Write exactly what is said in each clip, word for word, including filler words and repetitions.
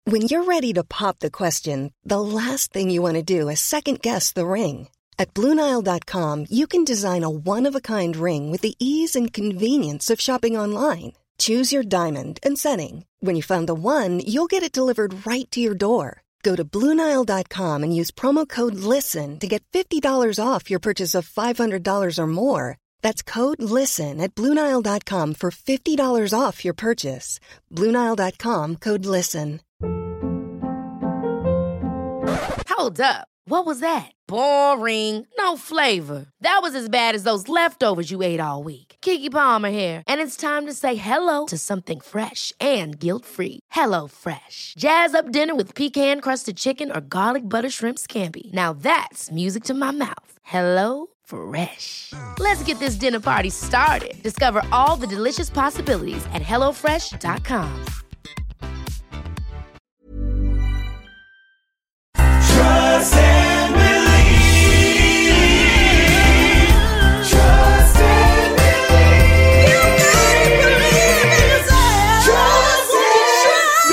When you're ready to pop the question, the last thing you want to do is second-guess the ring. At Blue Nile dot com, you can design a one-of-a-kind ring with the ease and convenience of shopping online. Choose your diamond and setting. When you find the one, you'll get it delivered right to your door. Go to Blue Nile dot com and use promo code LISTEN to get fifty dollars off your purchase of five hundred dollars or more. That's code LISTEN at Blue Nile dot com for fifty dollars off your purchase. Blue Nile dot com, code LISTEN. Hold up. What was that? Boring. No flavor. That was as bad as those leftovers you ate all week. Keke Palmer here, and it's time to say hello to something fresh and guilt-free. Hello Fresh. Jazz up dinner with pecan-crusted chicken or garlic butter shrimp scampi. Now that's music to my mouth. Hello Fresh. Let's get this dinner party started. Discover all the delicious possibilities at hello fresh dot com. Trust and believe. Trust and believe. You can believe. Trust and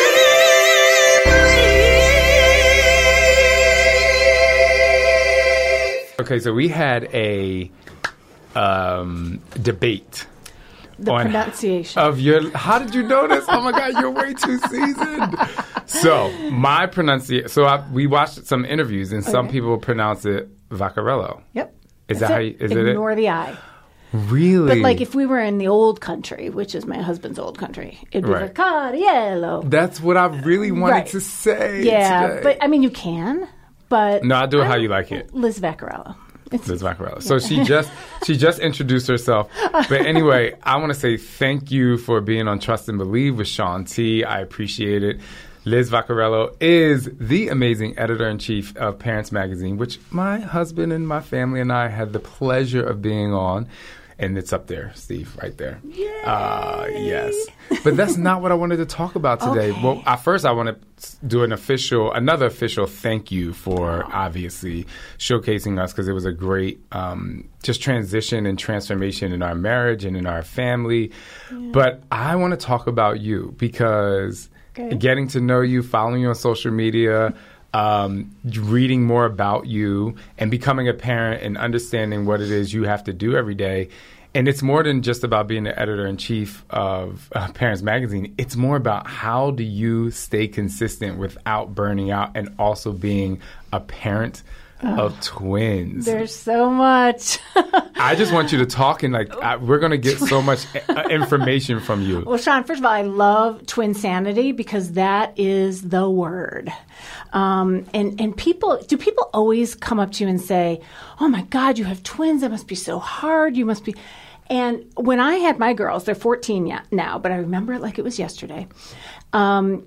believe. Okay, so we had a um, debate. The pronunciation of your. How did you know this? Oh my God, you're way too seasoned. So my pronunciation. So I, we watched some interviews, and some Okay. people pronounce it Vaccarello. Yep. Is That's that how? it. You, is it? Ignore the I. Really? But like if we were in the old country, which is my husband's old country, it'd be Right. Vaccarello. That's what I really wanted Right. to say. Yeah, today. but I mean you can, but No, I do it how you like it. Liz Vaccarello. It's, Liz Vaccarello. So she just she just introduced herself. But anyway, I want to say thank you for being on Trust and Believe with Shaun T. I appreciate it. Liz Vaccarello is the amazing editor-in-chief of Parents Magazine, which my husband and my family and I had the pleasure of being on. And it's up there, Steve, right there. Yay. Uh, yes. But that's not what I wanted to talk about today. Okay. Well, at first I want to do an official, another official thank you for obviously showcasing us, because it was a great um, just transition and transformation in our marriage and in our family. Yeah. But I want to talk about you because okay. getting to know you, following you on social media, Um, reading more about you and becoming a parent and understanding what it is you have to do every day. And it's more than just about being the editor-in-chief of uh, Parents Magazine. It's more about how do you stay consistent without burning out and also being a parent oh, of twins. There's so much. I just want you to talk and like I, we're going to get so much uh, information from you. Well, Shaun, first of all, I love twinsanity because that is the word. Um, and, and people, do people always come up to you and say, oh my God, you have twins. That must be so hard. You must be. And when I had my girls, they're fourteen now, but I remember it like it was yesterday. Um,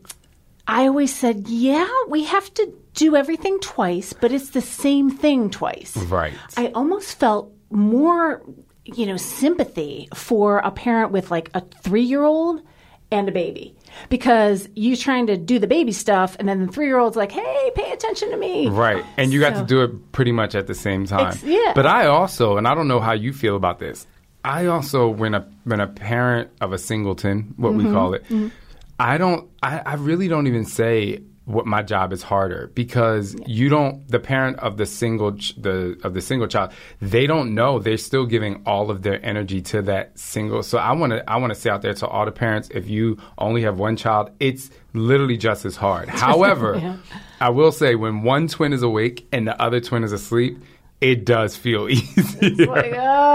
I always said, yeah, we have to do everything twice, but it's the same thing twice. Right. I almost felt more, you know, sympathy for a parent with like a three-year-old and a baby. Because you're trying to do the baby stuff, and then the three-year-old's like, hey, pay attention to me. Right. And you so, got to do it pretty much at the same time. Ex- yeah. But I also, and I don't know how you feel about this, I also, when a, when a parent of a singleton, what mm-hmm. we call it, mm-hmm. I don't, I, I really don't even say what my job is harder because yeah. you don't, the parent of the single, ch- the of the single child, they don't know. They're still giving all of their energy to that single. So I want to, I want to say out there to all the parents, if you only have one child, it's literally just as hard. However, yeah. I will say when one twin is awake and the other twin is asleep, it does feel easier. Like,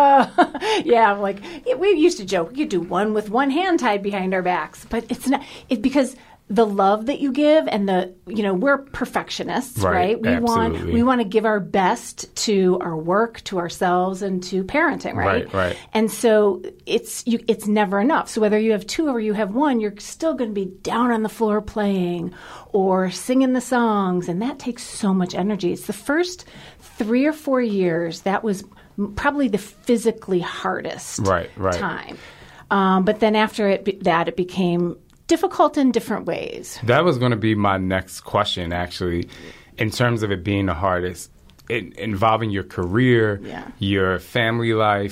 uh, yeah, I'm like, we used to joke, we could do one with one hand tied behind our backs. But it's not, it because the love that you give and the, you know, we're perfectionists, right? right? We absolutely. want we want to give our best to our work, to ourselves, and to parenting, right? Right, right. And so it's you, it's never enough. So whether you have two or you have one, you're still going to be down on the floor playing or singing the songs, and that takes so much energy. It's the first three or four years that was probably the physically hardest right, right. time. Um, but then after it, that, it became difficult in different ways. That was going to be my next question, actually, in terms of it being the hardest, it, involving your career, yeah. your family life,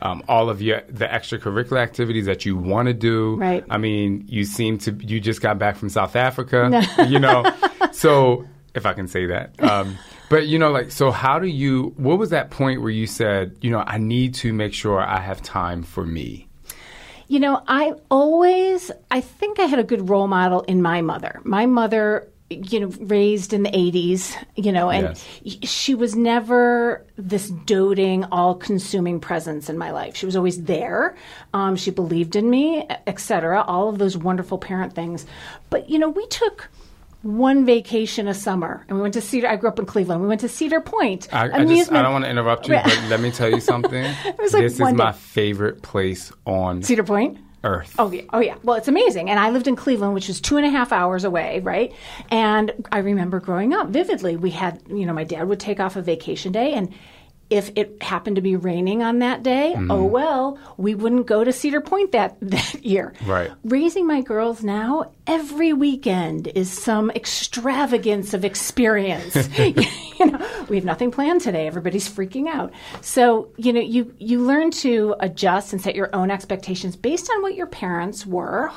um, all of your the extracurricular activities that you want to do. Right. I mean, you seem to you just got back from South Africa, you know. So if I can say that. Um, but you know, like, so how do you? What was that point where you said, you know, I need to make sure I have time for me? You know, I always, I think I had a good role model in my mother. My mother, you know, raised in the eighties, you know, and Yes. she was never this doting, all-consuming presence in my life. She was always there. Um, she believed in me, et cetera, all of those wonderful parent things. But, you know, we took one vacation a summer, and we went to Cedar. I grew up in Cleveland. We went to Cedar Point. I, I just I don't want to interrupt you, but let me tell you something. was like This is one my day. favorite place on Cedar Point? earth. Oh, yeah. Oh, yeah. Well, it's amazing. And I lived in Cleveland, which is two and a half hours away, right? And I remember growing up vividly. We had, you know, my dad would take off a vacation day, and if it happened to be raining on that day, Mm-hmm. oh, well, we wouldn't go to Cedar Point that, that year. Right. Raising my girls now, every weekend is some extravagance of experience. You know, we have nothing planned today. Everybody's freaking out. So, you know, you, you learn to adjust and set your own expectations based on what your parents were,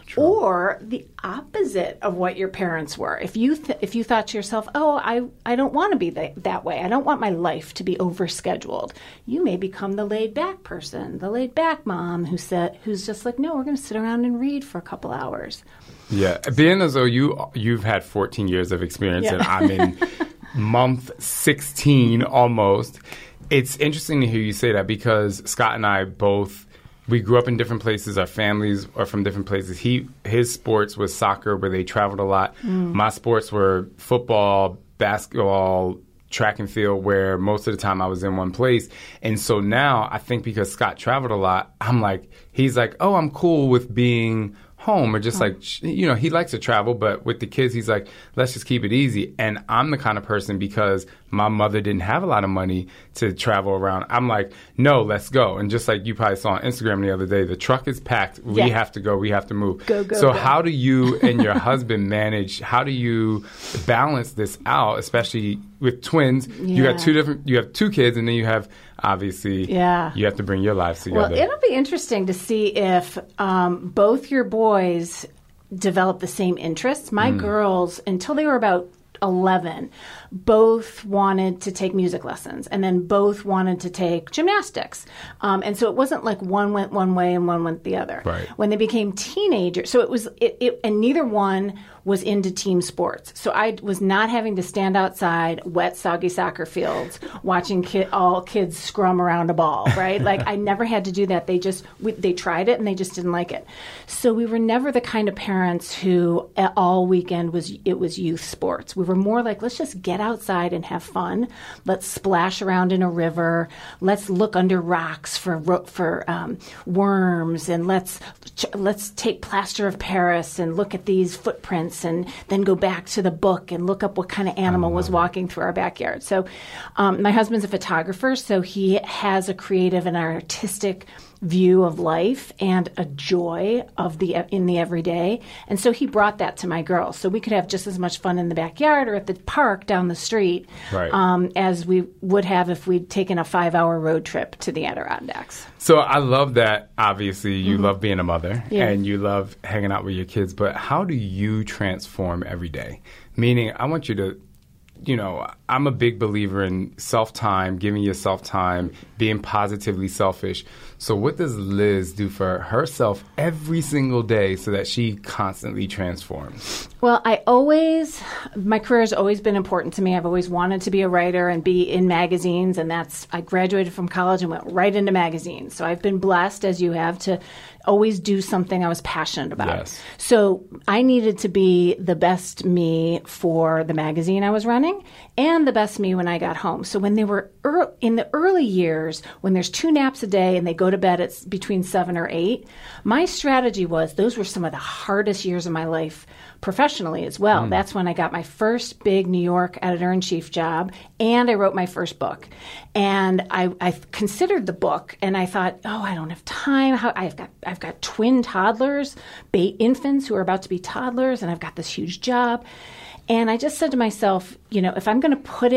or the opposite of what your parents were. If you th- if you thought to yourself, oh, I, I don't want to be that, that way. I don't want my life to be overscheduled. You may become the laid back person, the laid back mom who said, who's just like, no, we're going to sit around and read for a couple hours. Yeah, being as though you you've had fourteen years of experience, Yeah. and I'm in month sixteen almost. It's interesting to hear you say that because Scott and I both we grew up in different places. Our families are from different places. He his sports was soccer, where they traveled a lot. My sports were football, basketball, track and field, where most of the time I was in one place. And so now I think because Scott traveled a lot, I'm like, he's like, oh, I'm cool with being home, or just like, you know, he likes to travel, but with the kids, he's like, let's just keep it easy. And I'm the kind of person, because my mother didn't have a lot of money to travel around, I'm like, no, let's go. And just like you probably saw on Instagram the other day, the truck is packed. We Yeah. have to go. We have to move. Go, go, so go. how do you and your husband manage, how do you balance this out, especially with twins? You Yeah. got two different, you have two kids, and then you have, obviously, Yeah. you have to bring your lives together. Well, it'll be interesting to see if um, both your boys develop the same interests. My girls, until they were about eleven, both wanted to take music lessons, and then both wanted to take gymnastics. Um, and so it wasn't like one went one way and one went the other. Right. When they became teenagers, so it was, it, it, and neither one was into team sports. So I was not having to stand outside wet, soggy soccer fields watching kid, all kids scrum around a ball, right? Like I never had to do that. They just, we, they tried it and they just didn't like it. So we were never the kind of parents who uh, all weekend was, it was youth sports. We were more like, let's just get outside and have fun. Let's splash around in a river. Let's look under rocks for, ro- for um, worms, and let's, let's take plaster of Paris and look at these footprints, and then go back to the book and look up what kind of animal was walking through our backyard. So um, my husband's a photographer, so he has a creative and artistic view of life and a joy of the in the everyday. And so he brought that to my girls. So we could have just as much fun in the backyard or at the park down the street Right. um, as we would have if we'd taken a five-hour road trip to the Adirondacks. So I love that, obviously, you love being a mother, Yeah. and you love hanging out with your kids, but how do you transform every day? Meaning, I want you to, you know, I'm a big believer in self-time, giving yourself time, being positively selfish. So what does Liz do for herself every single day so that she constantly transforms? Well, I always, my career has always been important to me. I've always wanted to be a writer and be in magazines, and that's, I graduated from college and went right into magazines. So I've been blessed, as you have, to always do something I was passionate about. Yes. So I needed to be the best me for the magazine I was running and the best me when I got home. So when they were ear in the early years, when there's two naps a day and they go to bed at s- between seven or eight, my strategy was, those were some of the hardest years of my life professionally as well. That's when I got my first big New York editor-in-chief job, and I wrote my first book. And I, I considered the book, and I thought, oh, I don't have time. How, I've got I've got twin toddlers, ba- infants who are about to be toddlers, and I've got this huge job. And I just said to myself, you know, if I'm going to put it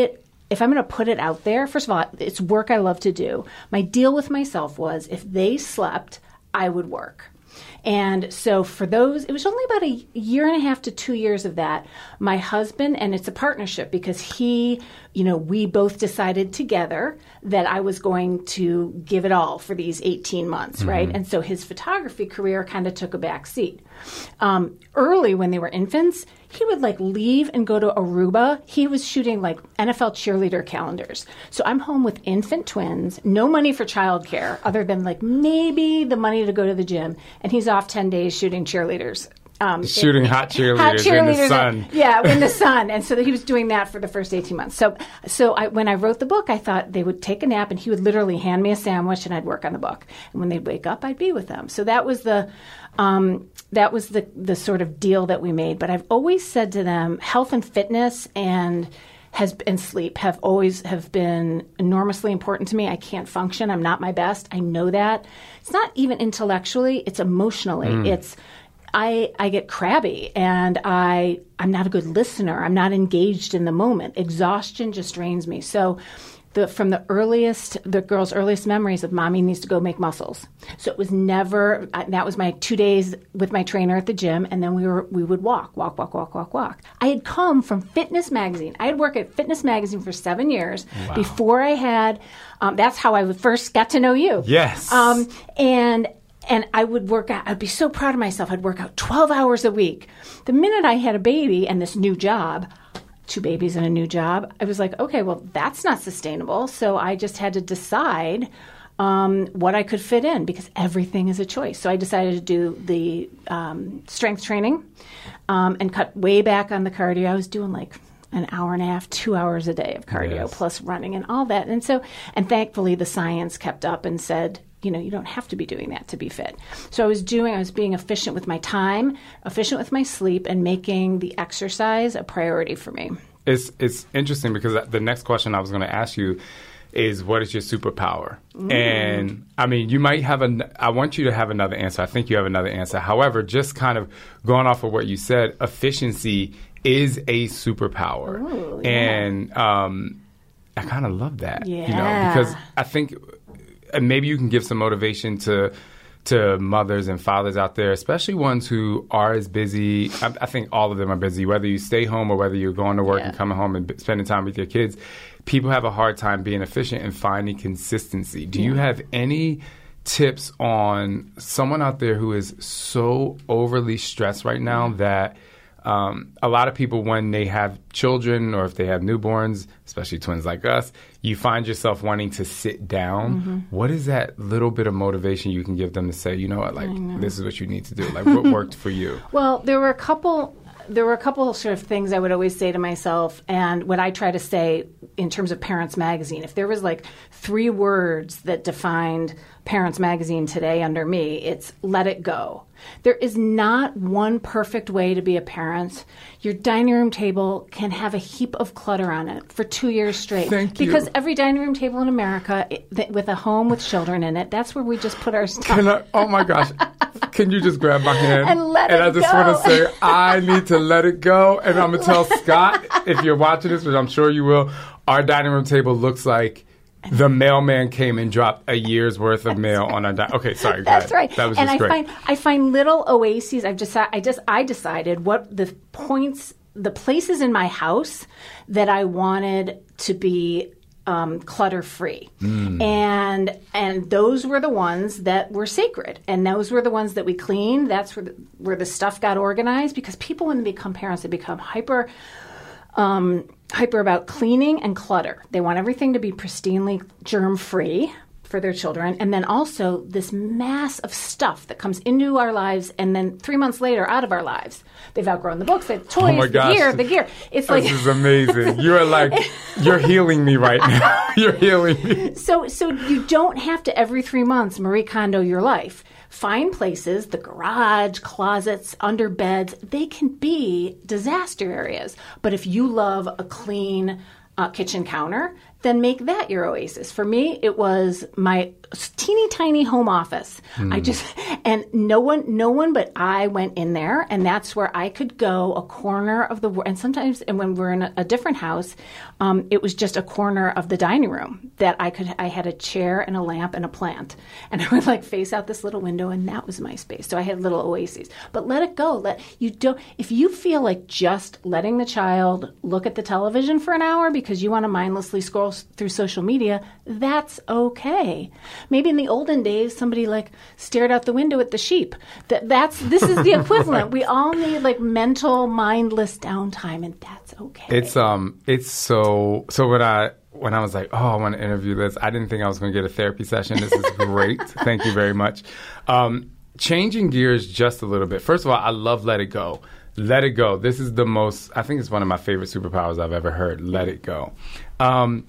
if I'm going to put it out there, first of all, it's work I love to do. My deal with myself was if they slept, I would work. And so for those, it was only about a year and a half to two years of that. My husband, and it's a partnership because he, you know, we both decided together that I was going to give it all for these eighteen months, mm-hmm. right? And so his photography career kind of took a back seat. Um, early when they were infants, he would like leave and go to Aruba. He was shooting like N F L cheerleader calendars. So I'm home with infant twins, no money for childcare other than like maybe the money to go to the gym. And he's off ten days shooting cheerleaders. Um, shooting it, hot cheerleaders, hot cheerleaders in the sun. Yeah, in the sun. And so he was doing that for the first eighteen months. So so I, when I wrote the book, I thought they would take a nap and he would literally hand me a sandwich and I'd work on the book. And when they'd wake up, I'd be with them. So that was the um, that was the, the sort of deal that we made. But I've always said to them, health and fitness and has and sleep have always have been enormously important to me. I can't function. I'm not my best. I know that. It's not even intellectually. It's emotionally. Mm. It's I, I get crabby and I, I'm not a good listener. I'm not engaged in the moment. Exhaustion just drains me. So the, from the earliest, the girl's earliest memories of mommy needs to go make muscles. So it was never, I, that was my two days with my trainer at the gym. And then we were, we would walk, walk, walk, walk, walk, walk. I had come from Fitness Magazine. I had worked at Fitness Magazine for seven years wow. before I had, um, that's how I first got to know you. Yes. Um, and And I would work out. I'd be so proud of myself. I'd work out twelve hours a week. The minute I had a baby and this new job, two babies and a new job, I was like, okay, well, that's not sustainable. So I just had to decide um, what I could fit in because everything is a choice. So I decided to do the um, strength training um, and cut way back on the cardio. I was doing like an hour and a half, two hours a day of cardio yes. plus running and all that. And so, and thankfully the science kept up and said, you know, you don't have to be doing that to be fit. So I was doing, I was being efficient with my time, efficient with my sleep, and making the exercise a priority for me. It's it's interesting because the next question I was going to ask you is, what is your superpower? Mm. And I mean, you might have a, I want you to have another answer. I think you have another answer. However, just kind of going off of what you said, efficiency is a superpower. Ooh, yeah. And um, I kind of love that, yeah. you know, because I think, and maybe you can give some motivation to to mothers and fathers out there, especially ones who are as busy. I, I think all of them are busy, whether you stay home or whether you're going to work yeah. and coming home and b- spending time with your kids. People have a hard time being efficient and finding consistency. Do yeah. you have any tips on someone out there who is so overly stressed right now yeah. that Um, a lot of people, when they have children or if they have newborns, especially twins like us, you find yourself wanting to sit down. Mm-hmm. What is that little bit of motivation you can give them to say, you know what, like, know. this is what you need to do? Like, what worked for you? Well, there were a couple... There were a couple of sort of things I would always say to myself, and what I try to say in terms of Parents Magazine. If there was like three words that defined Parents Magazine today under me, it's let it go. There is not one perfect way to be a parent. Your dining room table can have a heap of clutter on it for two years straight. Thank you. Because every dining room table in America it, th- with a home with children in it, that's where we just put our stuff. Can I, oh my gosh. Can you just grab my hand? And let and it I just go. want to say, I need to let it go. And I'm going to tell Scott, if you're watching this, which I'm sure you will, our dining room table looks like the mailman came and dropped a year's worth of mail on our dining. Okay, sorry. Go That's ahead. right. That was and just I great. find I find little oases. I've just I just I decided what the points, the places in my house that I wanted to be um, clutter-free. Mm. And and those were the ones that were sacred. And those were the ones that we cleaned. That's where the, where the stuff got organized. Because people, when they become parents, they become hyper um, hyper about cleaning and clutter. They want everything to be pristinely germ-free for their children. And then also this mass of stuff that comes into our lives and then three months later out of our lives. They've outgrown the books, the toys, oh my the gosh. gear, the gear. It's like this is amazing. You're like, you're healing me right now. You're healing me. So, so you don't have to every three months Marie Kondo your life. Find places, the garage, closets, under beds. They can be disaster areas. But if you love a clean uh, kitchen counter, then make that your oasis. For me, it was my teeny tiny home office. Mm. I just, and no one, no one but I went in there, and that's where I could go, a corner of the, and sometimes, and when we're in a, a different house, um, it was just a corner of the dining room that I could, I had a chair and a lamp and a plant, and I would like face out this little window, and that was my space. So I had little oases. But let it go. Let you don't. If you feel like just letting the child look at the television for an hour because you want to mindlessly scroll through social media, that's okay. Maybe in the olden days, somebody like stared out the window at the sheep. That that's this is the equivalent. We all need like mental, mindless downtime, and that's okay. It's um, it's so so when I. When I was like, oh, I want to interview Liz, I didn't think I was going to get a therapy session. This is great. Thank you very much. Um, changing gears just a little bit. First of all, I love Let It Go. Let It Go. This is the most, I think it's one of my favorite superpowers I've ever heard. Let it go. Um,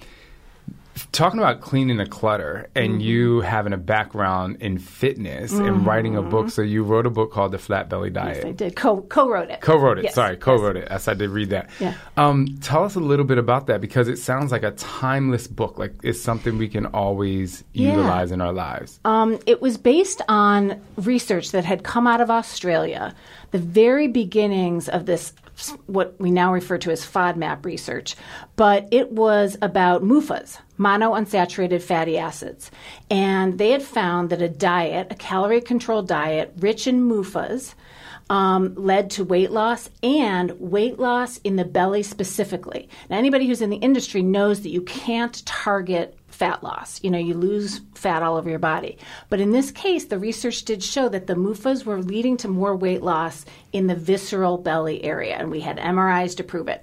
talking about cleaning the clutter and mm-hmm. you having a background in fitness mm-hmm. and writing a book. So you wrote a book called The Flat Belly Diet. Yes, I did. Co- co-wrote it. Co-wrote it. Yes. Sorry, co-wrote yes. it. Yes, I did read that. Yeah. Um, tell us a little bit about that, because it sounds like a timeless book. Like it's something we can always yeah. utilize in our lives. Um, it was based on research that had come out of Australia, the very beginnings of this, what we now refer to as FODMAP research, but it was about M U F As, monounsaturated fatty acids. And they had found that a diet, a calorie-controlled diet rich in M U F As, um, led to weight loss, and weight loss in the belly specifically. Now, anybody who's in the industry knows that you can't target fat loss. You know, you lose fat all over your body. But in this case, the research did show that the M U F As were leading to more weight loss in the visceral belly area, and we had M R Is to prove it.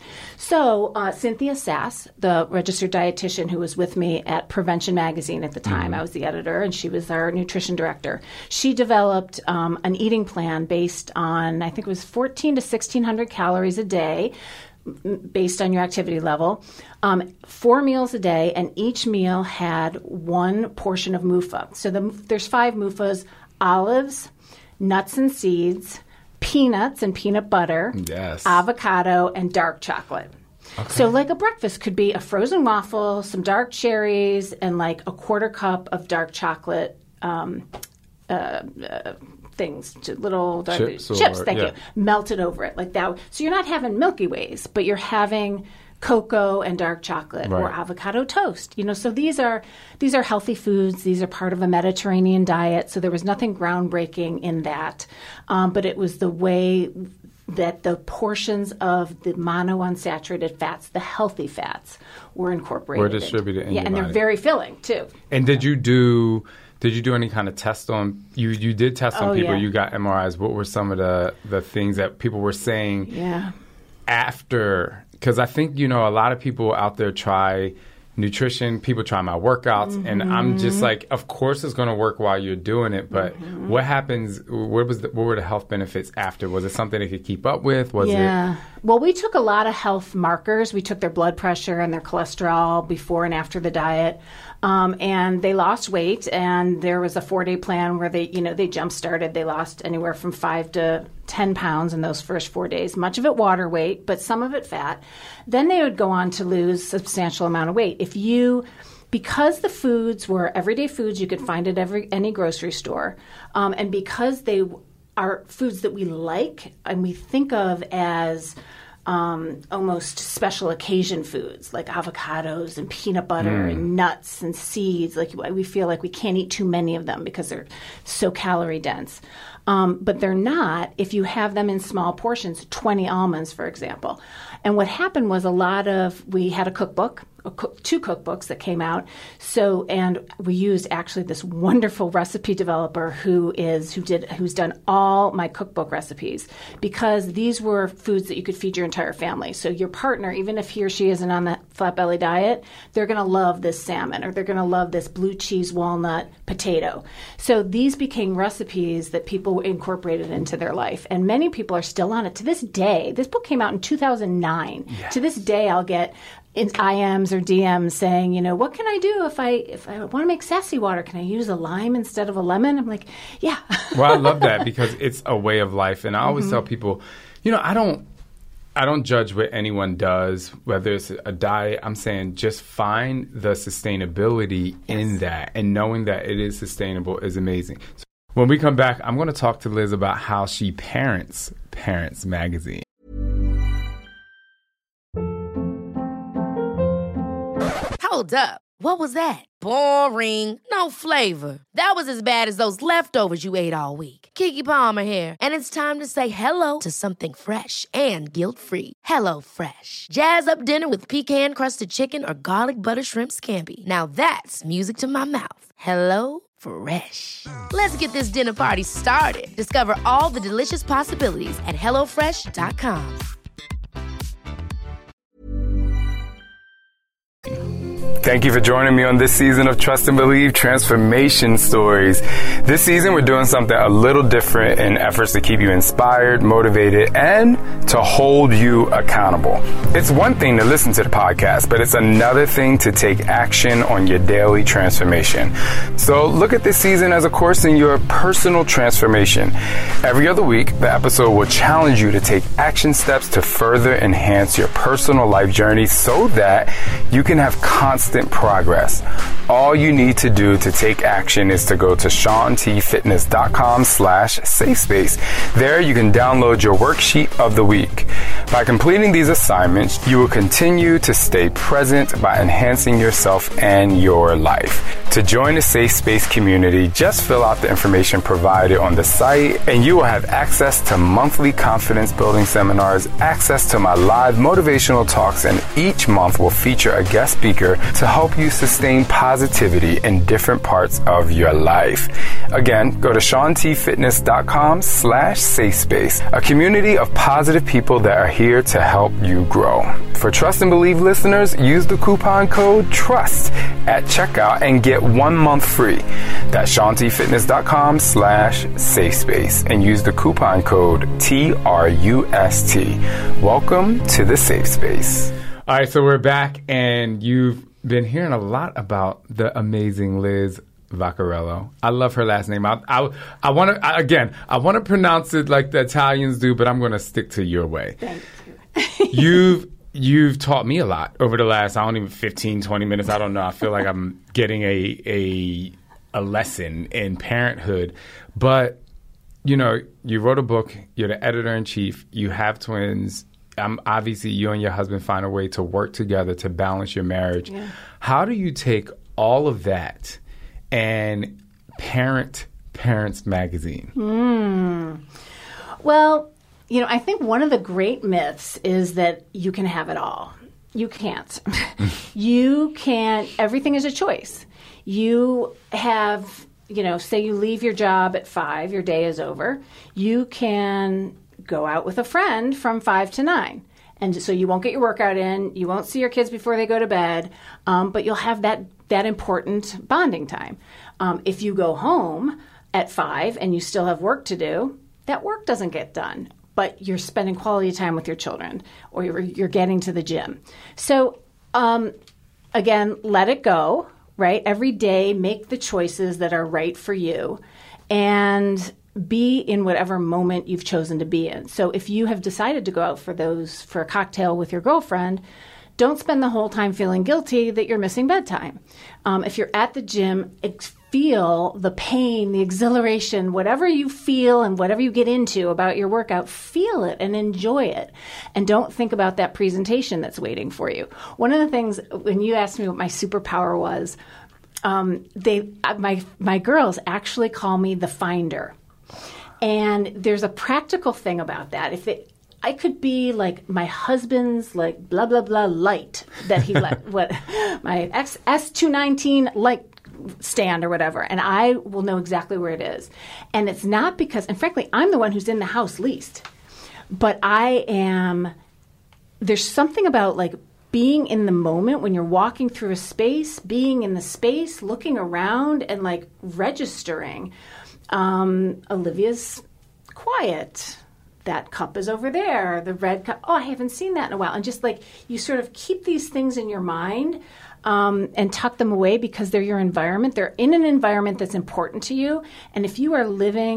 So uh, Cynthia Sass, the registered dietitian who was with me at Prevention Magazine at the time, mm-hmm. I was the editor, and she was our nutrition director. She developed um, an eating plan based on, I think it was fourteen to sixteen hundred calories a day, based on your activity level, um, four meals a day, and each meal had one portion of M U F A. So the, there's five M U F As: olives, nuts and seeds, peanuts and peanut butter, yes. avocado, and dark chocolate. Okay. So like a breakfast could be a frozen waffle, some dark cherries, and like a quarter cup of dark chocolate um, uh, uh, things, little dark, chips, or, chips thank yeah. you, melted over it like that. So you're not having Milky Ways, but you're having cocoa and dark chocolate right. or avocado toast. You know, so these are these are healthy foods. These are part of a Mediterranean diet. So there was nothing groundbreaking in that, um, but it was the way that the portions of the monounsaturated fats, the healthy fats, were incorporated. Were distributed in Yeah, your and body. they're very filling too. And did you do? Did you do any kind of test on, you, you did test on Oh, people, yeah. you got M R Is. What were some of the, the things that people were saying Yeah. after? Because I think, you know, a lot of people out there try nutrition, people try my workouts, mm-hmm. and I'm just like, of course it's going to work while you're doing it, but mm-hmm. what happens, what, was the, what were the health benefits after? Was it something they could keep up with? Was yeah. it? Well, we took a lot of health markers. We took their blood pressure and their cholesterol before and after the diet. Um, and they lost weight, and there was a four-day plan where they, you know, they jump-started. They lost anywhere from five to ten pounds in those first four days, much of it water weight, but some of it fat. Then they would go on to lose a substantial amount of weight. If you, because the foods were everyday foods you could find at every any grocery store, um, and because they are foods that we like and we think of as Um, almost special occasion foods like avocados and peanut butter Mm. and nuts and seeds. Like we feel like we can't eat too many of them because they're so calorie dense. Um, but they're not if you have them in small portions, twenty almonds, for example. And what happened was a lot of, we had a cookbook, a cook, two cookbooks that came out. So, and we used actually this wonderful recipe developer who is, who did, who's done all my cookbook recipes, because these were foods that you could feed your entire family. So your partner, even if he or she isn't on the flat belly diet, they're going to love this salmon, or they're going to love this blue cheese walnut potato. So these became recipes that people incorporated into their life. And many people are still on it to this day. This book came out in two thousand nine. Yes. To this day, I'll get in I Ms or D Ms saying, you know, what can I do if I if I want to make sassy water? Can I use a lime instead of a lemon? I'm like, yeah. Well, I love that because it's a way of life. And I always mm-hmm. tell people, you know, I don't, I don't judge what anyone does, whether it's a diet. I'm saying just find the sustainability yes. in that, and knowing that it is sustainable is amazing. So when we come back, I'm going to talk to Liz about how she parents Parents Magazine. Hold up. What was that? Boring. No flavor. That was as bad as those leftovers you ate all week. Keke Palmer here, and it's time to say hello to something fresh and guilt-free. Hello Fresh. Jazz up dinner with pecan-crusted chicken or garlic butter shrimp scampi. Now that's music to my mouth. Hello Fresh. Let's get this dinner party started. Discover all the delicious possibilities at hello fresh dot com. Thank you for joining me on this season of Trust and Believe Transformation Stories. This season, we're doing something a little different in efforts to keep you inspired, motivated, and to hold you accountable. It's one thing to listen to the podcast, but it's another thing to take action on your daily transformation. So look at this season as a course in your personal transformation. Every other week, the episode will challenge you to take action steps to further enhance your personal life journey so that you can have constant progress. All you need to do to take action is to go to sean t fitness dot com slash safe space. There you can download your worksheet of the week. By completing these assignments, you will continue to stay present by enhancing yourself and your life. To join the Safe Space community, just fill out the information provided on the site, and you will have access to monthly confidence building seminars, access to my live motivational talks, and each month will feature a guest speaker to help you sustain positivity in different parts of your life. Again, go to sean t fitness dot com slash safe space, a community of positive people that are here to help you grow. For Trust and Believe listeners, use the coupon code TRUST at checkout and get one month free. That's sean t fitness dot com slash safe space and use the coupon code T R U S T. Welcome to the Safe Space. All right, so we're back, and you've been hearing a lot about the amazing Liz Vaccarello. I love her last name. I I, I want to again. I want to pronounce it like the Italians do, but I'm going to stick to your way. Thank you. you've you've taught me a lot over the last I don't even fifteen, twenty minutes. I don't know. I feel like I'm getting a a a lesson in parenthood. But you know, you wrote a book. You're the editor in chief. You have twins. Um, obviously, you and your husband find a way to work together to balance your marriage. Yeah. How do you take all of that and parent Parents Magazine? Mm. Well, you know, I think one of the great myths is that you can have it all. You can't. You can't. Everything is a choice. You have, you know, say you leave your job at five, your day is over. You can go out with a friend from five to nine. And so you won't get your workout in, you won't see your kids before they go to bed, um, but you'll have that, that important bonding time. Um, if you go home at five and you still have work to do, that work doesn't get done, but you're spending quality time with your children, or you're, you're getting to the gym. So um, again, let it go, right? Every day, make the choices that are right for you. And be in whatever moment you've chosen to be in. So if you have decided to go out for those for a cocktail with your girlfriend, don't spend the whole time feeling guilty that you're missing bedtime. Um, if you're at the gym, ex- feel the pain, the exhilaration, whatever you feel and whatever you get into about your workout, feel it and enjoy it. And don't think about that presentation that's waiting for you. One of the things, when you asked me what my superpower was, um, they my my girls actually call me the finder. And there's a practical thing about that. If it, I could be like my husband's like blah blah blah light that he let what my S two nineteen light stand or whatever, and I will know exactly where it is. And it's not because, and frankly, I'm the one who's in the house least, but I am. There's something about like being in the moment when you're walking through a space, being in the space, looking around, and like registering. Um, Olivia's quiet. That cup is over there. The red cup. Oh, I haven't seen that in a while. And just like you sort of keep these things in your mind um, and tuck them away because they're your environment. They're in an environment that's important to you. And if you are living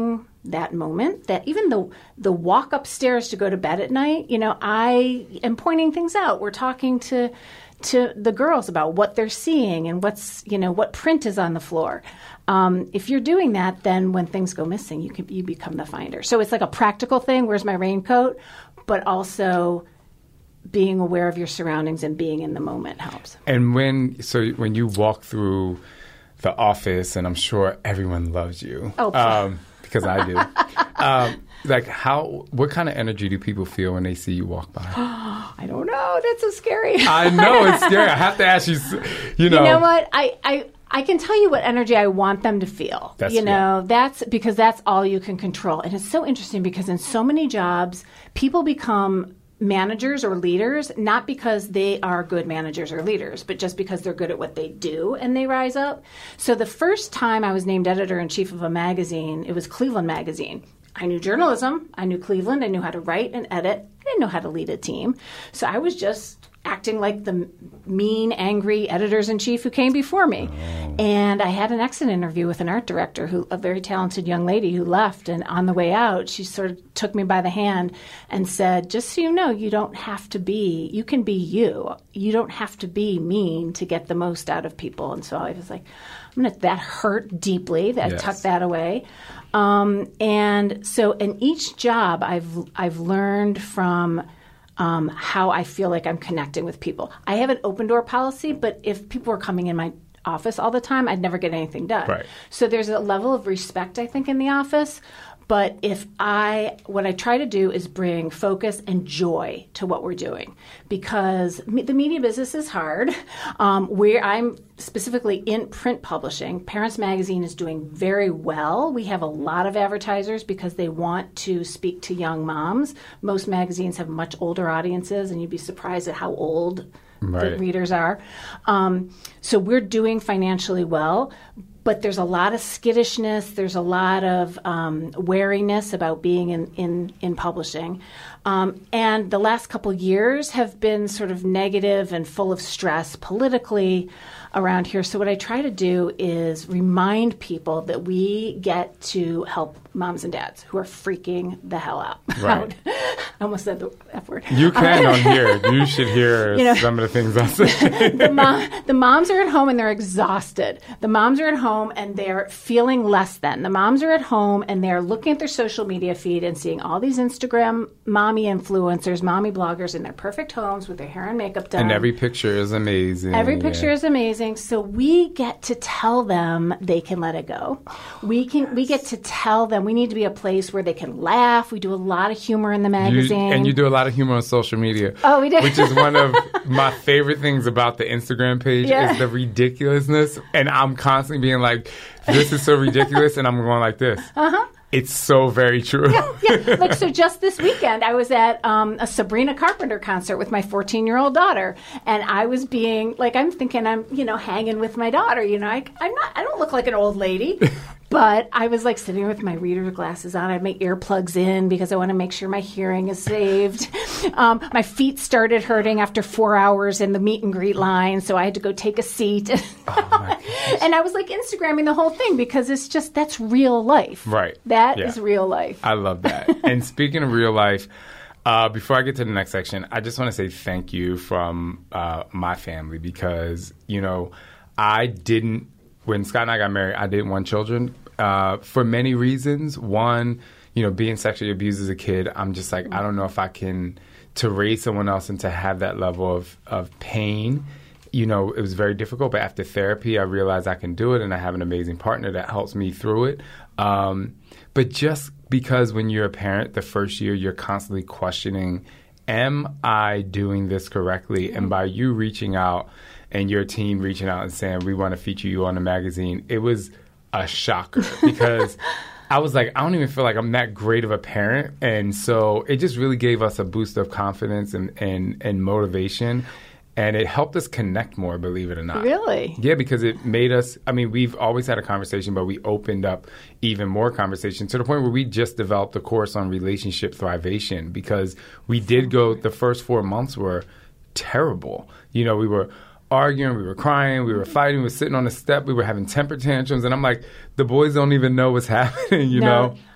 that moment, that even the the walk upstairs to go to bed at night, you know, I am pointing things out. We're talking to to the girls about what they're seeing and what's, you know, what print is on the floor. Um, if you're doing that, then when things go missing, you can you become the finder. So it's like a practical thing. Where's my raincoat? But also being aware of your surroundings and being in the moment helps. And when so when you walk through the office, and I'm sure everyone loves you, oh, um, because I do. um, like how, what kind of energy do people feel when they see you walk by? I don't know. That's so scary. I know it's scary. I have to ask you. You know, you know what? I, I I can tell you what energy I want them to feel. That's you know, yeah. that's because that's all you can control. And it's so interesting because in so many jobs, people become managers or leaders, not because they are good managers or leaders, but just because they're good at what they do and they rise up. So the first time I was named editor-in-chief of a magazine, it was Cleveland Magazine. I knew journalism. I knew Cleveland. I knew how to write and edit. I didn't know how to lead a team. So I was just acting like the mean, angry editors-in-chief who came before me. Oh. And I had an exit interview with an art director, who a very talented young lady who left. And on the way out, she sort of took me by the hand and said, just so you know, you don't have to be, you can be you. You don't have to be mean to get the most out of people. And so I was like, I'm gonna, that hurt deeply. That yes. tucked that away. Um, and so in each job, I've I've learned from Um, how I feel like I'm connecting with people. I have an open door policy, but if people were coming in my office all the time, I'd never get anything done. Right. So there's a level of respect, I think, in the office. But if I, what I try to do is bring focus and joy to what we're doing, because me, the media business is hard. Um, where I'm specifically in print publishing, Parents Magazine is doing very well. We have a lot of advertisers because they want to speak to young moms. Most magazines have much older audiences, and you'd be surprised at how old right. the readers are. Um, so we're doing financially well. But there's a lot of skittishness. There's a lot of um, wariness about being in, in, in publishing. Um, and the last couple years have been sort of negative and full of stress politically around here. So what I try to do is remind people that we get to help moms and dads who are freaking the hell out. Right. I almost said the F word. You can on here. You should hear you know, some of the things I say. the, mom, the moms are at home and they're exhausted. The moms are at home and they're feeling less than. The moms are at home and they're looking at their social media feed and seeing all these Instagram mommy influencers, mommy bloggers in their perfect homes with their hair and makeup done. And every picture is amazing. Every picture yeah. is amazing. So we get to tell them they can let it go. We can. We get to tell them we need to be a place where they can laugh. We do a lot of humor in the magazine. You, and you do a lot of humor on social media. Oh, we do. Which is one of my favorite things about the Instagram page yeah. is the ridiculousness. And I'm constantly being like, this is so ridiculous. And I'm going like this. Uh-huh. It's so very true. Yeah, yeah. Like, so just this weekend, I was at um, a Sabrina Carpenter concert with my fourteen-year-old daughter, and I was being, like, I'm thinking I'm, you know, hanging with my daughter, you know. I, I'm not, I don't look like an old lady, but I was, like, sitting with my reader glasses on. I had my earplugs in because I want to make sure my hearing is saved. Um, my feet started hurting after four hours in the meet and greet line, so I had to go take a seat. Oh, my goodness. And I was, like, Instagramming the whole thing because it's just, that's real life. Right. That yeah. is real life. I love that. And speaking of real life, uh, before I get to the next section, I just want to say thank you from uh, my family because, you know, I didn't, when Scott and I got married, I didn't want children uh, for many reasons. One, you know, being sexually abused as a kid, I'm just like, I don't know if I can, to raise someone else and to have that level of, of pain. You know, it was very difficult, but after therapy, I realized I can do it, and I have an amazing partner that helps me through it. Um, but just because when you're a parent, the first year, you're constantly questioning, am I doing this correctly? Mm-hmm. And by you reaching out and your team reaching out and saying, we want to feature you on the magazine, it was a shocker because I was like, I don't even feel like I'm that great of a parent. And so it just really gave us a boost of confidence and, and, and motivation. And it helped us connect more, believe it or not. Really? Yeah, because it made us, I mean, we've always had a conversation, but we opened up even more conversation to the point where we just developed a course on relationship thrivation because we did go, the first four months were terrible. You know, we were arguing, we were crying, we were fighting, we were sitting on the step, we were having temper tantrums. And I'm like, the boys don't even know what's happening, you no. know?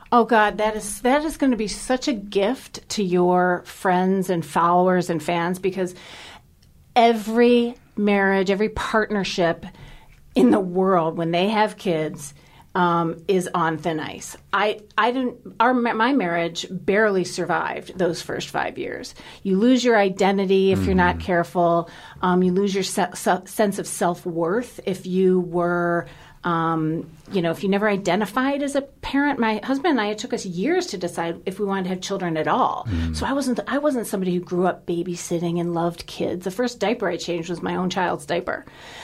Oh God, that is that is going to be such a gift to your friends and followers and fans, because every marriage, every partnership in the world, when they have kids, um, is on thin ice. I I didn't. Our my marriage barely survived those first five years. You lose your identity if mm. you're not careful. Um, you lose your se- se- sense of self-worth if you were. Um, you know, if you never identified as a parent. My husband and I, it took us years to decide if we wanted to have children at all. Mm. So I wasn't I wasn't somebody who grew up babysitting and loved kids. The first diaper I changed was my own child's diaper.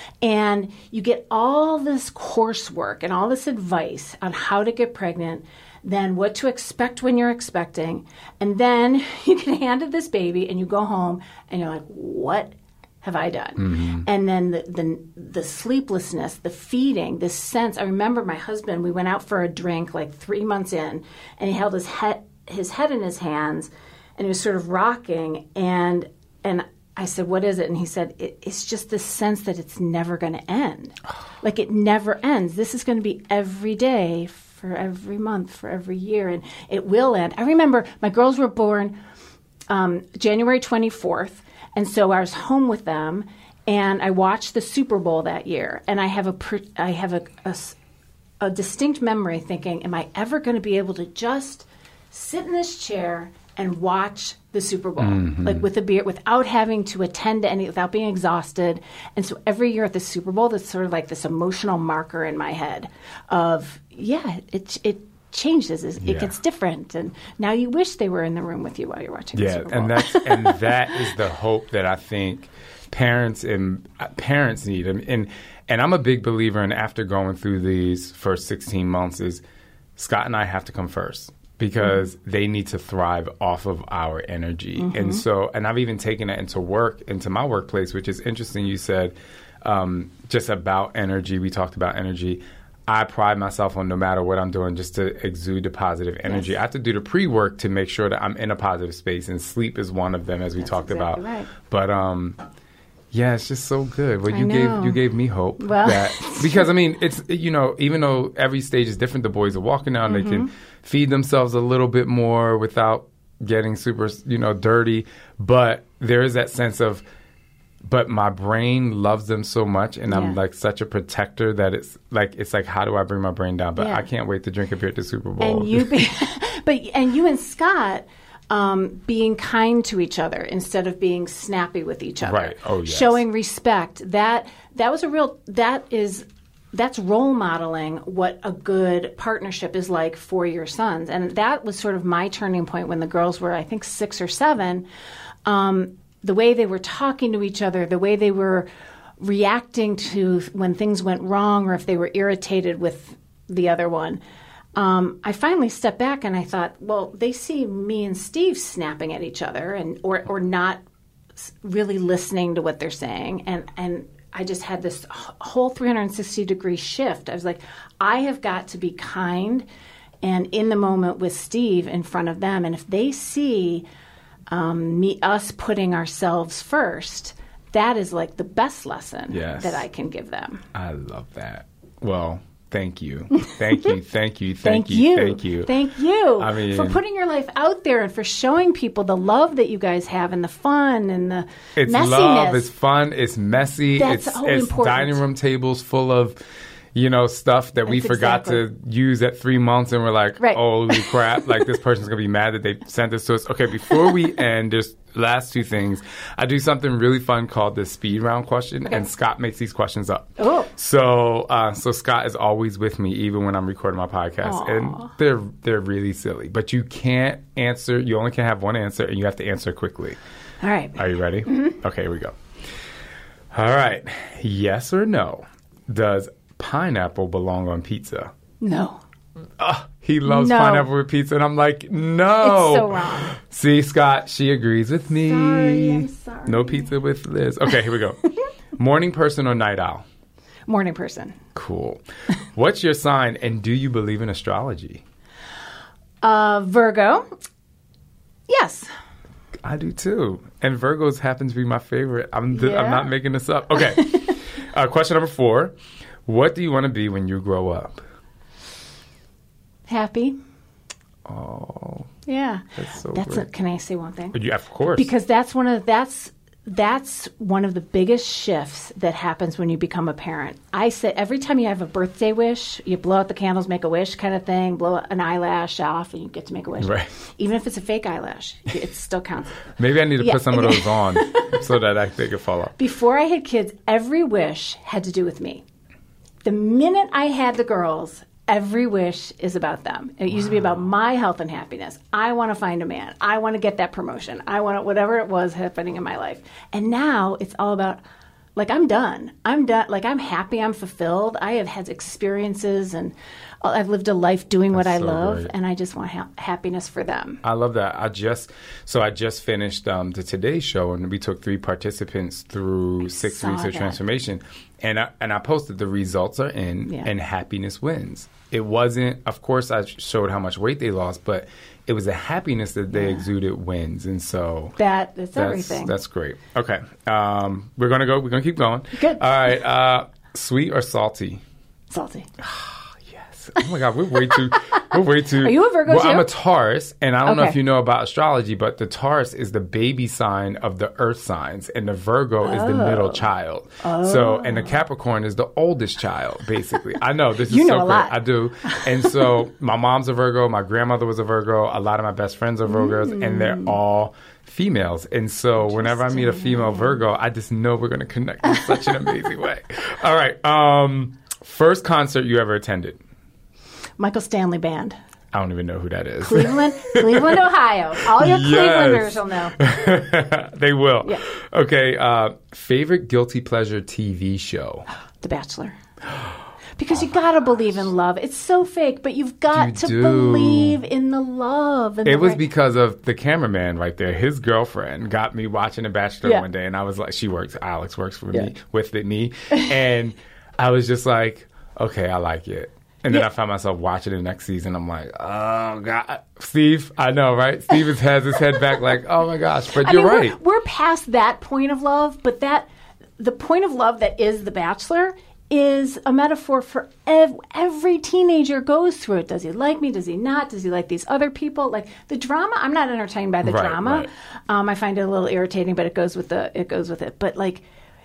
And you get all this coursework and all this advice on how to get pregnant, then what to expect when you're expecting, and then you get handed this baby and you go home and you're like, what have I done? Mm-hmm. And then the, the the sleeplessness, the feeding, this sense. I remember my husband, we went out for a drink like three months in, and he held his head his head in his hands, and he was sort of rocking. And and I said, what is it? And he said, it, it's just this sense that it's never going to end. Like it never ends. This is going to be every day for every month, for every year, and it will end. I remember my girls were born um, January twenty-fourth. And so I was home with them, and I watched the Super Bowl that year. And I have a, I have a, a, a distinct memory thinking, am I ever going to be able to just sit in this chair and watch the Super Bowl, mm-hmm. like with a beer, without having to attend to any, without being exhausted? And so every year at the Super Bowl, that's sort of like this emotional marker in my head of, yeah, it it changes. It yeah. gets different, and now you wish they were in the room with you while you're watching yeah, the Super Bowl. and that's and that is the hope that I think parents and uh, parents need. And, and and I'm a big believer in, after going through these first sixteen months, is Scott and I have to come first, because mm-hmm. they need to thrive off of our energy. Mm-hmm. And so, and I've even taken it into work, into my workplace, which is interesting. You said um, just about energy. We talked about energy. I pride myself on, no matter what I'm doing, just to exude the positive energy. Yes. I have to do the pre-work to make sure that I'm in a positive space, and sleep is one of them, as we That's talked exactly about. Right. But um, yeah, it's just so good. Well, I you know. gave you gave me hope. Well. that because I mean, it's, you know, even though every stage is different, the boys are walking now, mm-hmm. they can feed themselves a little bit more without getting super, you know, dirty. But there is that sense of, but my brain loves them so much, and yeah. I'm like such a protector that it's like it's like how do I bring my brain down? But yeah. I can't wait to drink a beer at the Super Bowl. And you, be, but and you and Scott um, being kind to each other instead of being snappy with each other, right? Oh, yes. Showing respect. That that was a real. That is. That's role modeling what a good partnership is like for your sons, and that was sort of my turning point when the girls were, I think, six or seven. Um, The way they were talking to each other, the way they were reacting to when things went wrong, or if they were irritated with the other one. Um, I finally stepped back and I thought, well, they see me and Steve snapping at each other, and or or not really listening to what they're saying, and and I just had this whole three hundred sixty degree shift. I was like, I have got to be kind and in the moment with Steve in front of them, and if they see Um, me, us putting ourselves first, that is like the best lesson yes. that I can give them. I love that. Well, thank you. Thank you. Thank you. Thank, thank you, you. Thank you. Thank you. I mean, for putting your life out there and for showing people the love that you guys have, and the fun and the it's messiness. Love. It's fun. It's messy. That's it's so it's important. dining room tables full of, you know, stuff that we That's forgot exactly. to use at three months, and we're like, right. holy crap, like this person's going to be mad that they sent this to us. Okay, before we end, there's last two things. I do something really fun called the speed round question, okay. and Scott makes these questions up. Oh. So uh, so Scott is always with me, even when I'm recording my podcast. Aww. And they're, they're really silly. But you can't answer, you only can have one answer, and you have to answer quickly. All right. Are you ready? Mm-hmm. Okay, here we go. All right. Yes or no? Does pineapple belong on pizza? No. Uh, he loves No. pineapple with pizza, and I'm like, no. It's so wrong. See, Scott, she agrees with me. Sorry, I'm sorry. No pizza with Liz. Okay, here we go. Morning person or night owl? Morning person. Cool. What's your sign, and do you believe in astrology? Uh, Virgo. Yes. I do too. And Virgos happen to be my favorite. I'm, th- Yeah. I'm not making this up. Okay. uh, question number four. What do you want to be when you grow up? Happy. Oh, Yeah. that's so That's great. a, can I say one thing? Yeah, of course. Because that's one of that's that's one of the biggest shifts that happens when you become a parent. I say every time you have a birthday wish, you blow out the candles, make a wish kind of thing, blow an eyelash off, and you get to make a wish. Right. Even if it's a fake eyelash, it still counts. Maybe I need to Yeah. put some of those on so that I, they could fall off. Before I had kids, every wish had to do with me. The minute I had the girls, every wish is about them. It used to be about my health and happiness. I want to find a man. I want to get that promotion. I want to, whatever it was happening in my life. And now it's all about, like, I'm done. I'm done. Like, I'm happy. I'm fulfilled. I have had experiences and I've lived a life doing what I so love. great. And I just want ha- happiness for them. I love that. I just so I just finished um, the Today Show, and we took three participants through six saw weeks of that. transformation, and I, and I posted the results are in, Yeah. and happiness wins. It wasn't, of course, I showed how much weight they lost, but it was the happiness that they exuded wins, and so That, that's, that's everything. That's great. Okay, um, we're gonna go. We're gonna keep going. Good. All right. Uh, sweet or salty? Salty. Yes. Oh my God, we're way too. We're way too. Are you a Virgo well, too? I'm a Taurus, and I don't know Okay. if you know about astrology, but the Taurus is the baby sign of the Earth signs, and the Virgo is the middle child. So, and the Capricorn is the oldest child, basically. I know this is You so know a great. lot. I do. And so, my mom's a Virgo, my grandmother was a Virgo, a lot of my best friends are Virgos, and they're Mm. all females. And so, whenever I meet a female Virgo, I just know we're going to connect in such an amazing way. All right. Um, first concert you ever attended? Michael Stanley Band. I don't even know who that is. Cleveland, Cleveland, Ohio. All your Yes. Clevelanders will know. They will. Yeah. Okay. Uh, favorite guilty pleasure T V show? The Bachelor. Because you gotta believe in love. It's so fake, but you've got You to do. believe in the love. And It the was right- because of the cameraman right there. His girlfriend got me watching The Bachelor Yeah. one day, and I was like, she works, Alex works for Yeah. me, with it, me. And I was just like, okay, I like it. And then Yeah. I found myself watching the next season. I'm like, oh, God. Steve, I know, right? Steve is- has his head back like, oh, my gosh. But I you're mean, right. we're, we're past that point of love, but that the point of love that is The Bachelor is a metaphor for ev- every teenager goes through it. Does he like me? Does he not? Does he like these other people? Like the drama, I'm not entertained by the Right, drama. right. Um, I find it a little irritating, but it goes with the it goes with it. But like,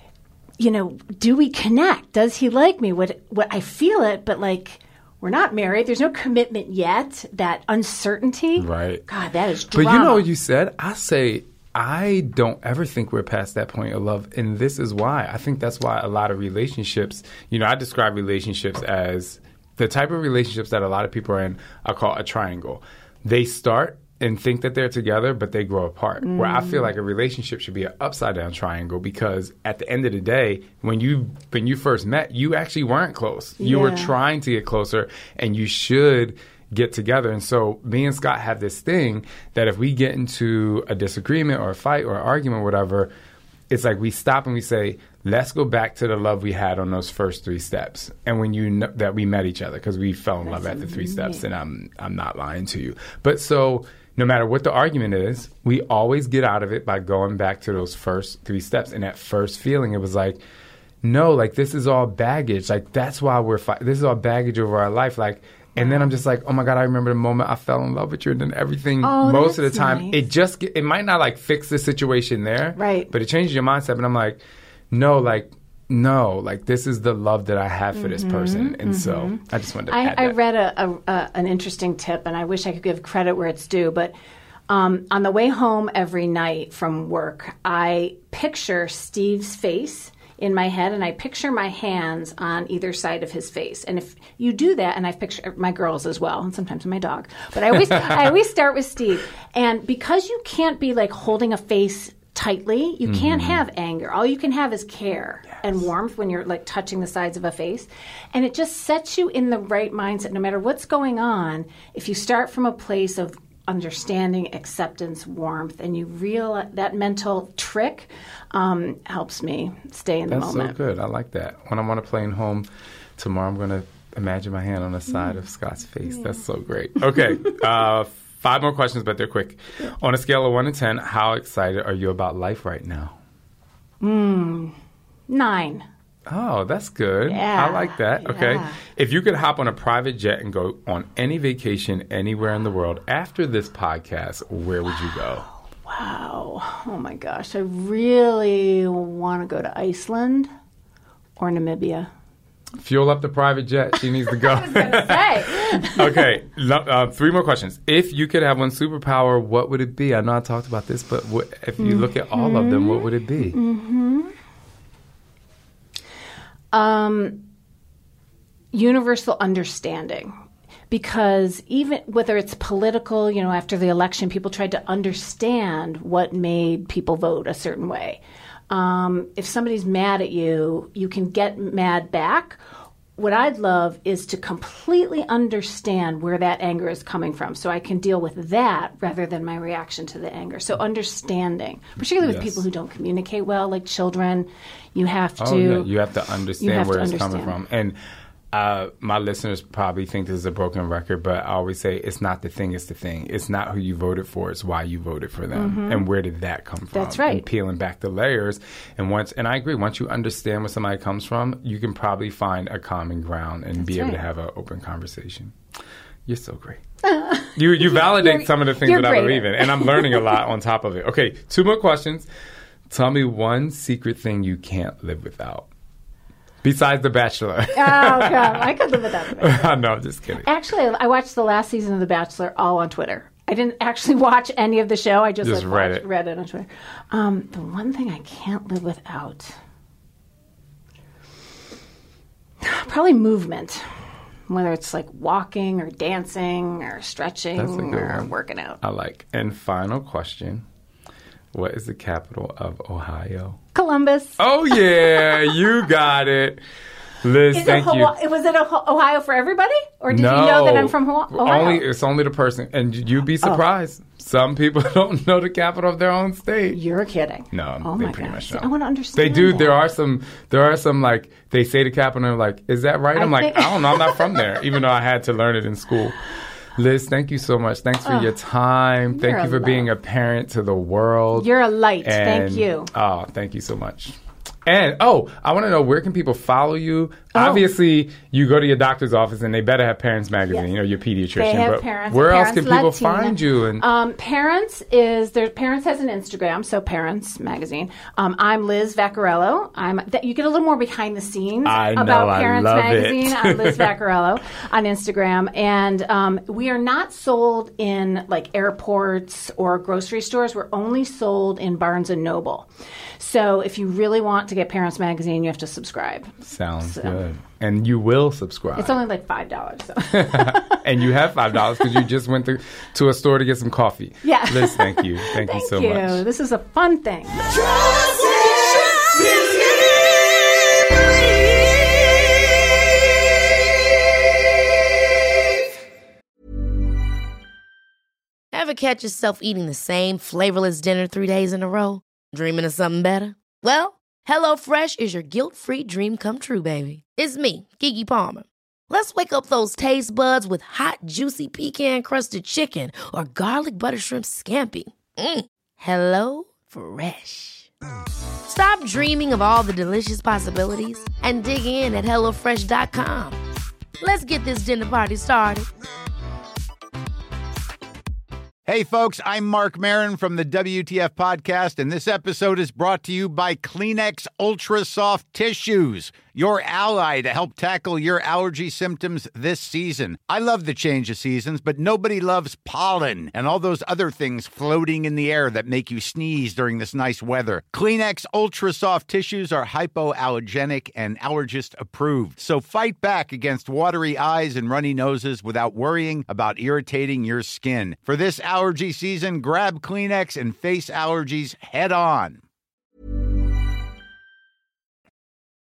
you know, do we connect? Does he like me? What what I feel it, but like. We're not married. There's no commitment yet. That uncertainty. Right. God, that is But drama. you know what you said? I say I don't ever think we're past that point of love, and this is why. I think that's why a lot of relationships, you know, I describe relationships as the type of relationships that a lot of people are in are called a triangle. They start and think that they're together, but they grow apart. Where I feel like a relationship should be an upside down triangle, because at the end of the day, when you when you first met, you actually weren't close. You were Yeah. trying to get closer, and you should get together. And so me and Scott have this thing that if we get into a disagreement or a fight or an argument or whatever, it's like we stop and we say, let's go back to the love we had on those first three steps. And when you know that we met each other, because we fell in love at the three steps, and I'm I'm not lying to you. But so no matter what the argument is, we always get out of it by going back to those first three steps. And that first feeling, it was like, no, like this is all baggage. Like that's why we're fighting. This is all baggage over our life. Like, and then I'm just like, oh my God, I remember the moment I fell in love with you, and then everything. Oh, most of the that's time, nice. it just get, it might not like fix the situation there, Right. But it changes your mindset. And I'm like, no, like. No, like this is the love that I have for this person, and so I just wanted to I, add I that. read a, a, a an interesting tip, and I wish I could give credit where it's due. But um, on the way home every night from work, I picture Steve's face in my head, and I picture my hands on either side of his face. And if you do that, and I've pictured my girls as well, and sometimes my dog, but I always I always start with Steve. And because you can't be like holding a face tightly, you can't have anger. All you can have is care and warmth when you're like touching the sides of a face. And it just sets you in the right mindset no matter what's going on. If you start from a place of understanding, acceptance, warmth, and you realize that mental trick um, helps me stay in the That's moment. so good. I like that. When I'm on a plane home tomorrow, I'm going to imagine my hand on the side of Scott's face. That's so great. Okay. uh, five more questions, but they're quick. On a scale of one to ten, how excited are you about life right now? Nine. Oh, that's good. Yeah, I like that. Okay. yeah. If you could hop on a private jet and go on any vacation anywhere in the world after this podcast, where would you go? Wow. Oh my gosh. I really want to go to Iceland or Namibia. Fuel up the private jet. She needs to go. Hey. Okay. lo- Uh, three more questions. If you could have one superpower, what would it be? I know I talked about this, but what, if you look at all of them, what would it be? Um, universal understanding. Because even whether it's political, you know, after the election, people tried to understand what made people vote a certain way. Um, if somebody's mad at you, you can get mad back. What I'd love is to completely understand where that anger is coming from so I can deal with that rather than my reaction to the anger. So understanding, particularly with Yes. people who don't communicate well, like children, you have to... Oh, yeah. You have to understand have where to it's coming understand. from. And uh, my listeners probably think this is a broken record, but I always say it's not the thing, it's the thing. It's not who you voted for, it's why you voted for them. And where did that come from? That's right. And peeling back the layers. And once, and I agree, once you understand where somebody comes from, you can probably find a common ground and be able right. to have an open conversation. You're so great. You you validate You're- some of the things you're that I believe greater. in, and I'm learning a lot on top of it. Okay, two more questions. Tell me one secret thing you can't live without, besides The Bachelor. Oh, God. I could live without it. No, just kidding. Actually, I watched the last season of The Bachelor all on Twitter. I didn't actually watch any of the show. I just, Just like, read watched- it. read it on Twitter. Um, the one thing I can't live without, probably movement. Whether it's like walking or dancing or stretching That's a good or one. working out. I like. And final question: what is the capital of Ohio? Columbus. Oh yeah, you got it, Liz. Is thank it you. Hawaii, was it Oho- Ohio for everybody? Or did no, you know that I'm from Hawaii? Ohio? Only it's only the person, and you'd be surprised. Some people don't know the capital of their own state. You're kidding. No, oh they my pretty God. much See, know. I want to understand. They do. that. There are some. There are some like they say the capital. And they're like, is that right? I I'm like, think- I don't know. I'm not from there, even though I had to learn it in school. Liz, thank you so much. Thanks for your time. Thank you're you for a being a love. parent to the world. You're a light. And- Thank you. Oh, thank you so much. And oh, I want to know, where can people follow you? Oh. Obviously, you go to your doctor's office and they better have Parents Magazine. Yes. You know, your pediatrician. They have but Parents. where else Parents can people Latina. find you? And Um, Parents is there. Parents has an Instagram, so Parents Magazine. Um, I'm Liz Vaccarello. I'm that you get a little more behind the scenes I know, about I Parents love it. Magazine. I'm Liz Vaccarello on Instagram, and um, we are not sold in like airports or grocery stores. We're only sold in Barnes and Noble. So if you really want to get Parents Magazine, you have to subscribe. sounds So- good. And you will subscribe. It's only like five dollars. So. And you have five dollars because you just went to, to a store to get some coffee. Yeah. Liz, thank you. Thank, Thank you so you. much. This is a fun thing. Trust and believe. Ever catch yourself eating the same flavorless dinner three days in a row? Dreaming of something better? Well, HelloFresh is your guilt-free dream come true, baby. It's me, Keke Palmer. Let's wake up those taste buds with hot, juicy pecan-crusted chicken or garlic butter shrimp scampi. Mm. Hello Fresh. Stop dreaming of all the delicious possibilities and dig in at hello fresh dot com. Let's get this dinner party started. Hey, folks, I'm Mark Maron from the W T F Podcast, and this episode is brought to you by Kleenex Ultra Soft Tissues, your ally to help tackle your allergy symptoms this season. I love the change of seasons, but nobody loves pollen and all those other things floating in the air that make you sneeze during this nice weather. Kleenex Ultra Soft Tissues are hypoallergenic and allergist approved, so fight back against watery eyes and runny noses without worrying about irritating your skin. For this allergy season, grab Kleenex and face allergies head on.